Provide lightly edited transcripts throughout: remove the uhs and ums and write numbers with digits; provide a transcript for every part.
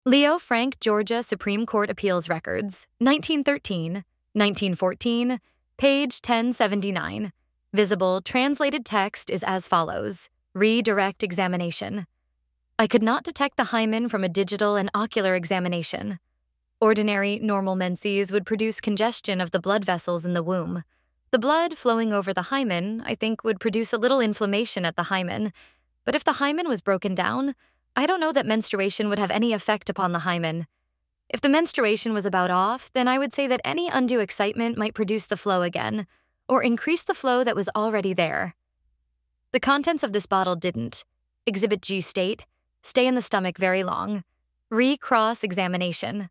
Leo Frank, Georgia Supreme Court Appeals Records, 1913, 1914, page 1079. Visible translated text is as follows. Redirect examination. I could not detect the hymen from a digital and ocular examination. Ordinary, normal menses would produce congestion of the blood vessels in the womb. The blood flowing over the hymen, I think, would produce a little inflammation at the hymen. But if the hymen was broken down, I don't know that menstruation would have any effect upon the hymen. If the menstruation was about off, then I would say that any undue excitement might produce the flow again, or increase the flow that was already there. The contents of this bottle didn't. Exhibit G state, stay in the stomach very long. Re-cross examination.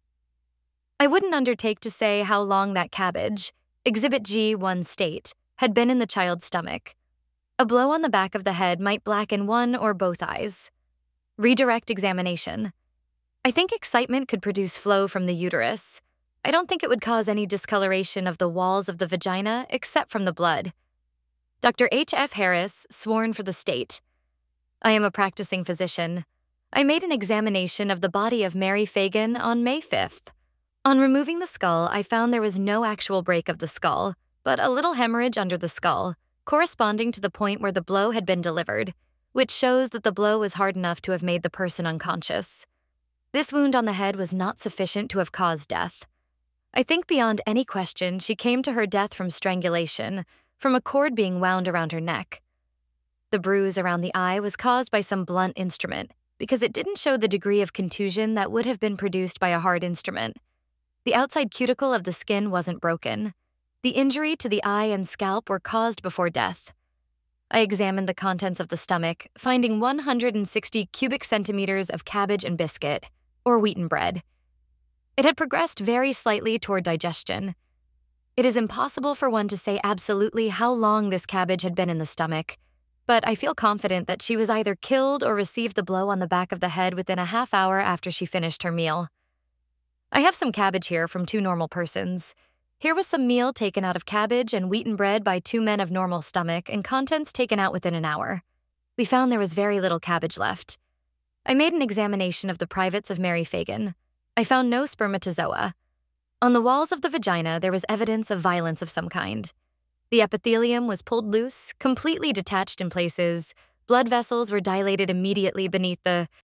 I wouldn't undertake to say how long that cabbage, Exhibit G1 state, had been in the child's stomach. A blow on the back of the head might blacken one or both eyes. Redirect examination. I think excitement could produce flow from the uterus. I don't think it would cause any discoloration of the walls of the vagina except from the blood. Dr. H.F. Harris, sworn for the state. I am a practicing physician. I made an examination of the body of Mary Fagan on May 5th. On removing the skull, I found there was no actual break of the skull, but a little hemorrhage under the skull, corresponding to the point where the blow had been delivered, which shows that the blow was hard enough to have made the person unconscious. This wound on the head was not sufficient to have caused death. I think beyond any question she came to her death from strangulation, from a cord being wound around her neck. The bruise around the eye was caused by some blunt instrument, because it didn't show the degree of contusion that would have been produced by a hard instrument. The outside cuticle of the skin wasn't broken. The injury to the eye and scalp were caused before death. I examined the contents of the stomach, finding 160 cubic centimeters of cabbage and biscuit, or wheaten bread. It had progressed very slightly toward digestion. It is impossible for one to say absolutely how long this cabbage had been in the stomach, but I feel confident that she was either killed or received the blow on the back of the head within a half hour after she finished her meal. I have some cabbage here from 2 normal persons. Here was some meal taken out of cabbage and wheaten bread by 2 men of normal stomach and contents taken out within an hour. We found there was very little cabbage left. I made an examination of the privates of Mary Fagan. I found no spermatozoa. On the walls of the vagina, there was evidence of violence of some kind. The epithelium was pulled loose, completely detached in places. Blood vessels were dilated immediately beneath the